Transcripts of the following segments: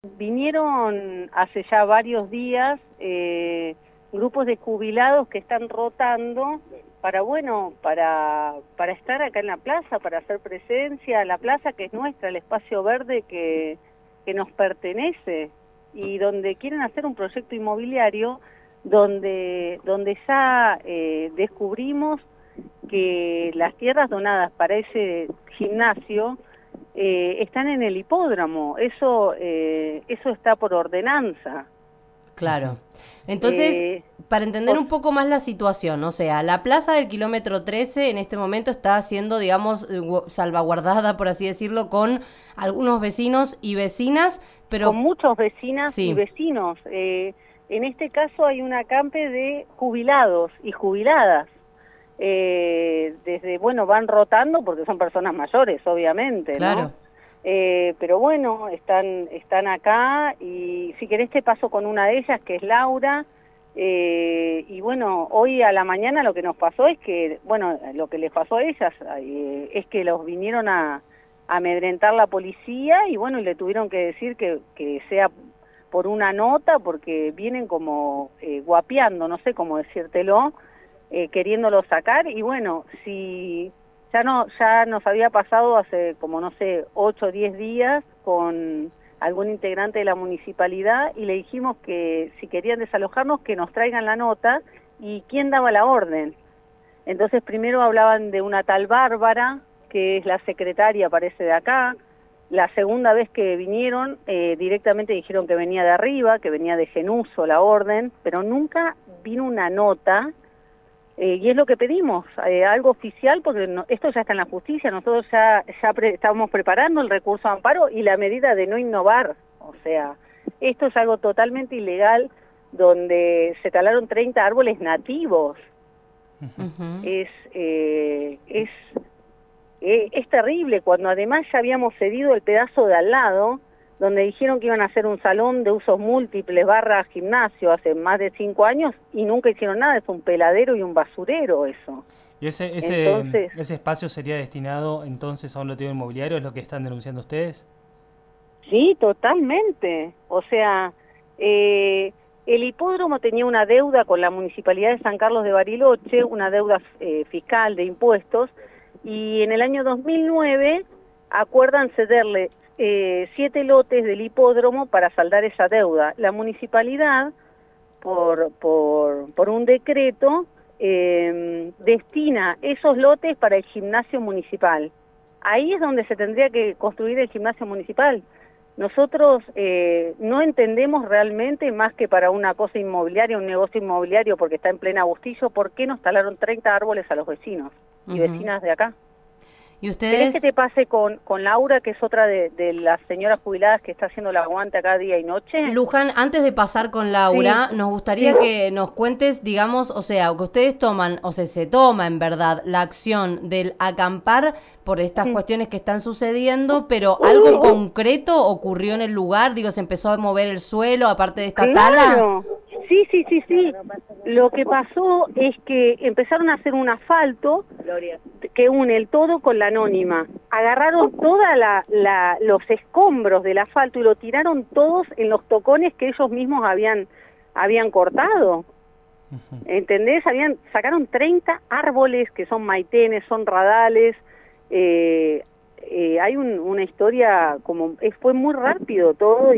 Vinieron hace ya varios días grupos de jubilados que están rotando para, bueno, para estar acá en la plaza, para hacer presencia, la plaza que es nuestra, el espacio verde que nos pertenece, y donde quieren hacer un proyecto inmobiliario donde ya descubrimos que las tierras donadas para ese gimnasio están en el hipódromo. Eso está por ordenanza. Claro. Entonces, Eh, para entender por- un poco más la situación, o sea, la plaza del kilómetro 13 en este momento está siendo, digamos, salvaguardada, por así decirlo, con algunos vecinos y vecinas, con pero muchos vecinas y sí, vecinos. En este caso hay un acampe de jubilados y jubiladas. Desde, bueno, van rotando porque son personas mayores, obviamente, ¿no? claro. Pero bueno, están acá, y si querés te paso con una de ellas, que es Laura. Y bueno, hoy a la mañana lo que nos pasó es que, bueno, lo que les pasó a ellas es que los vinieron a amedrentar la policía, y bueno, y le tuvieron que decir que sea por una nota, porque vienen como guapeando, no sé cómo decírtelo, queriéndolo sacar. Y bueno, si ya nos había pasado hace como, no sé, 8 o 10 días con algún integrante de la municipalidad, y le dijimos que si querían desalojarnos que nos traigan la nota y quién daba la orden. Entonces primero hablaban de una tal Bárbara, que es la secretaria, parece, de acá. La segunda vez que vinieron, directamente dijeron que venía de arriba, que venía de Genuso la orden, pero nunca vino una nota. Y es lo que pedimos, algo oficial, porque esto ya está en la justicia. Nosotros estábamos preparando el recurso de amparo y la medida de no innovar. O sea, esto es algo totalmente ilegal, donde se talaron 30 árboles nativos. Ujú. Es, eh, es, es terrible, cuando además ya habíamos cedido el pedazo de al lado, donde dijeron que iban a hacer un salón de usos múltiples / gimnasio hace más de 5 años, y nunca hicieron nada. Es un peladero y un basurero eso. ¿Y Entonces, ese espacio sería destinado entonces a un lote inmobiliario? ¿Es lo que están denunciando ustedes? sí, totalmente. O sea, el hipódromo tenía una deuda con la Municipalidad de San Carlos de Bariloche, una deuda fiscal de impuestos, y en el año 2009 acuerdan cederle 7 lotes del hipódromo para saldar esa deuda. La municipalidad, por un decreto, destina esos lotes para el gimnasio municipal. Ahí es donde se tendría que construir el gimnasio municipal. Nosotros no entendemos realmente, más que para una cosa inmobiliaria, un negocio inmobiliario, porque está en plena Bustillo, por qué nos talaron 30 árboles a los vecinos y Ujú. vecinas de acá. Y ¿Querés que ustedes, te pase con Laura, que es otra de las señoras jubiladas que está haciendo el aguante acá día y noche? Luján, antes de pasar con Sí, Laura, nos sí. gustaría que nos cuentes, digamos, o sea, que ustedes toman, o sea, se toma en verdad la acción del acampar por estas Mm. cuestiones que están sucediendo, pero algo concreto ocurrió en el lugar, digo, se empezó a mover el suelo, aparte de esta tala. Claro, sí, sí, sí, sí. Lo que pasó es que empezaron a hacer un asfalto que une el todo con la anónima. Agarraron los escombros del asfalto y lo tiraron todos en los tocones que ellos mismos habían cortado. ¿Entendés? Sacaron 30 árboles que son maitenes, son radales. eh, Hay una historia, como fue muy rápido todo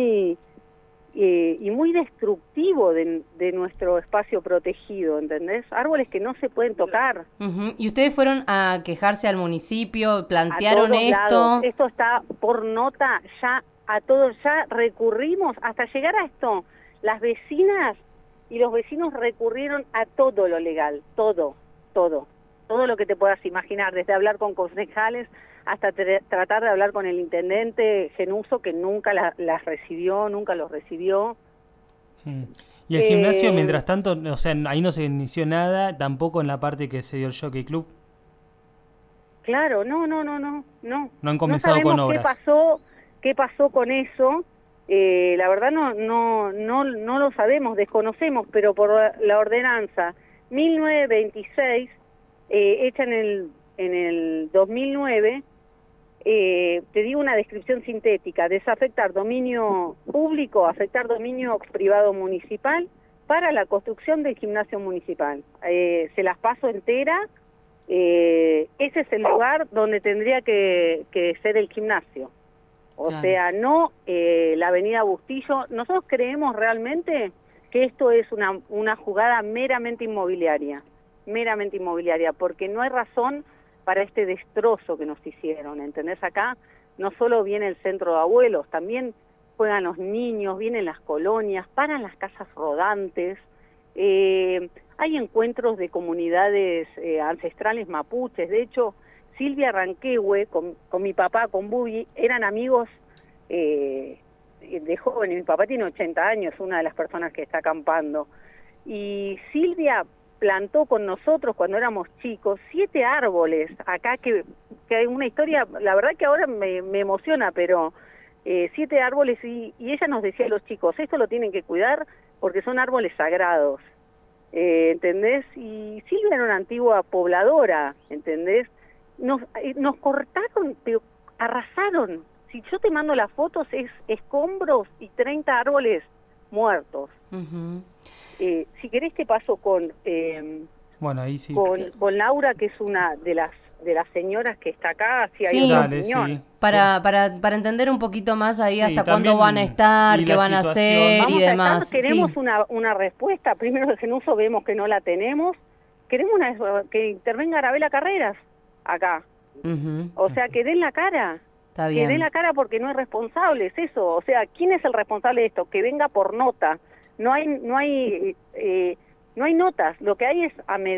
y muy destructivo de nuestro espacio protegido, ¿entendés? Árboles que no se pueden tocar. Ujú. Y ustedes fueron a quejarse al municipio, A plantearon todos lados. esto. Esto está por nota, ya a todos, ya recurrimos hasta llegar a esto. Las vecinas y los vecinos recurrieron a todo lo legal, todo, todo, todo lo que te puedas imaginar, desde hablar con concejales hasta tratar de hablar con el intendente Genuso, que nunca las recibió, nunca los recibió. Mm. Y el gimnasio, Eh, mientras tanto, o sea, ahí no se inició nada, tampoco en la parte que se dio el Jockey Club. Claro, no, no, no, no, no. No han No comenzado con sabemos obras. qué pasó con eso. La verdad no lo sabemos, desconocemos, pero por la ordenanza 1926, hecha en el 2009, te digo una descripción sintética: desafectar dominio público, afectar dominio privado municipal para la construcción del gimnasio municipal. Se las paso entera. Ese es el lugar donde tendría que ser el gimnasio. O Claro. sea, no la avenida Bustillo. Nosotros creemos realmente que esto es una jugada meramente inmobiliaria, porque no hay razón para este destrozo que nos hicieron, ¿entendés? Acá no solo viene el centro de abuelos, también juegan los niños, vienen las colonias, paran las casas rodantes, hay encuentros de comunidades ancestrales mapuches. De hecho, Silvia Ranquehue, con mi papá, con Bubi, eran amigos de jóvenes. Mi papá tiene 80 años, una de las personas que está acampando. Y Silvia plantó con nosotros cuando éramos chicos 7 árboles acá, que hay una historia, la verdad que ahora me emociona, pero 7 árboles, y ella nos decía a los chicos: esto lo tienen que cuidar porque son árboles sagrados, ¿entendés? Y Silvia era una antigua pobladora, ¿entendés? Nos cortaron, pero arrasaron. Si yo te mando las fotos, es escombros y 30 árboles muertos. Ujú. Si querés te paso con Bueno, ahí sí. con Laura, que es una de las señoras que está acá, si hay Sí. otra Dale, opinión. sí. Para entender un poquito más ahí Sí, hasta también, cuándo van a estar, y qué la van a situación. hacer y Vamos a demás. estar, queremos Sí. una respuesta. Primero, de Genuso vemos que no la tenemos. Queremos que intervenga Arabela Carreras acá. Ujú. O sea, que den la cara. Está Que den bien. la cara, porque no es responsable, es eso. O sea, ¿quién es el responsable de esto? Que venga por nota. No hay notas. Lo que hay es,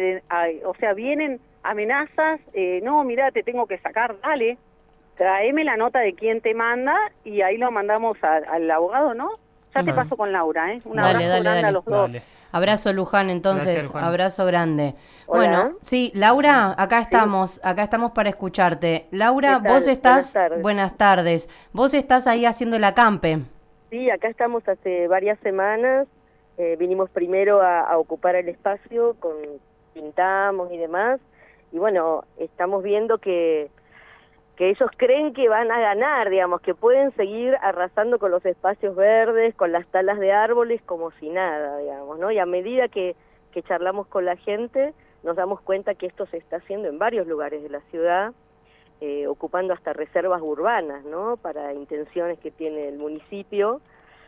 o sea, vienen amenazas. No, mira, te tengo que sacar, dale. Traeme la nota de quién te manda y ahí lo mandamos al abogado, ¿no? Ya te Ajá. paso con Laura, ¿eh? Un Dale, abrazo dale, grande dale. a los dos. Dale. Abrazo, Luján, entonces. Gracias, Luján. Abrazo grande. Hola. Bueno, sí, Laura, acá estamos para escucharte. Laura, ¿Qué tal? vos estás... Buenas tardes. Buenas tardes. Vos estás ahí haciendo el acampe. Sí, acá estamos hace varias semanas. Vinimos primero a ocupar el espacio, pintamos y demás. Y bueno, estamos viendo que ellos creen que van a ganar, digamos, que pueden seguir arrasando con los espacios verdes, con las talas de árboles, como si nada, digamos, ¿no? Y a medida que charlamos con la gente, nos damos cuenta que esto se está haciendo en varios lugares de la ciudad, ocupando hasta reservas urbanas, ¿no? Para intenciones que tiene el municipio,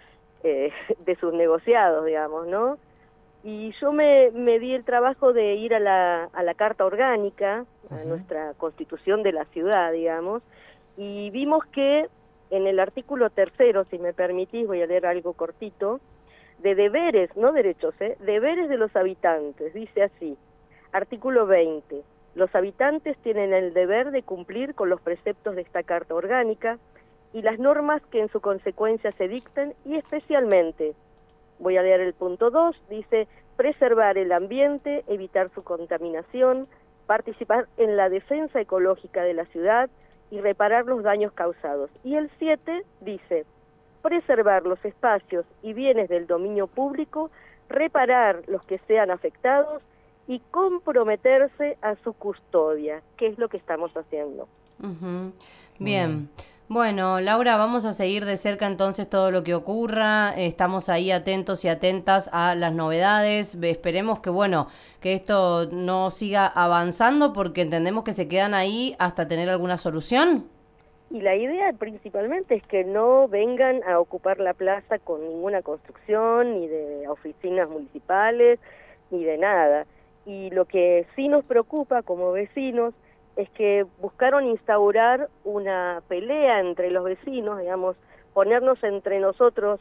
de sus negociados, digamos, ¿no? Y yo me di el trabajo de ir a la Carta Orgánica, a nuestra Constitución de la ciudad, digamos, y vimos que en el artículo 3, si me permitís, voy a leer algo cortito, de deberes, no derechos, deberes de los habitantes, dice así, artículo 20, los habitantes tienen el deber de cumplir con los preceptos de esta Carta Orgánica y las normas que en su consecuencia se dicten, y especialmente, voy a leer el punto 2, dice: preservar el ambiente, evitar su contaminación, participar en la defensa ecológica de la ciudad y reparar los daños causados. Y el 7 dice: preservar los espacios y bienes del dominio público, reparar los que sean afectados y comprometerse a su custodia, que es lo que estamos haciendo. Ujú. Bien. Bueno, Laura, vamos a seguir de cerca entonces todo lo que ocurra. Estamos ahí atentos y atentas a las novedades. Esperemos que, bueno, que esto no siga avanzando, porque entendemos que se quedan ahí hasta tener alguna solución. Y la idea principalmente es que no vengan a ocupar la plaza con ninguna construcción, ni de oficinas municipales, ni de nada. Y lo que sí nos preocupa como vecinos es que buscaron instaurar una pelea entre los vecinos, digamos, ponernos entre nosotros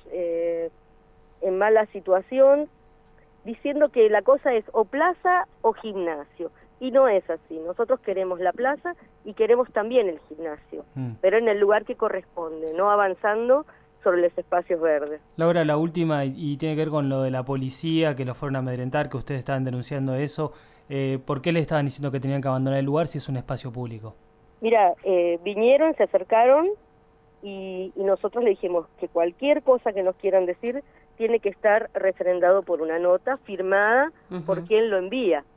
en mala situación, diciendo que la cosa es o plaza o gimnasio. Y no es así. Nosotros queremos la plaza y queremos también el gimnasio, pero en el lugar que corresponde, no avanzando sobre los espacios verdes. Laura, la última, y tiene que ver con lo de la policía, que los fueron a amedrentar, que ustedes estaban denunciando eso. ¿Por qué le estaban diciendo que tenían que abandonar el lugar si es un espacio público? Mira, vinieron, se acercaron y nosotros le dijimos que cualquier cosa que nos quieran decir tiene que estar refrendado por una nota firmada por quien lo envía.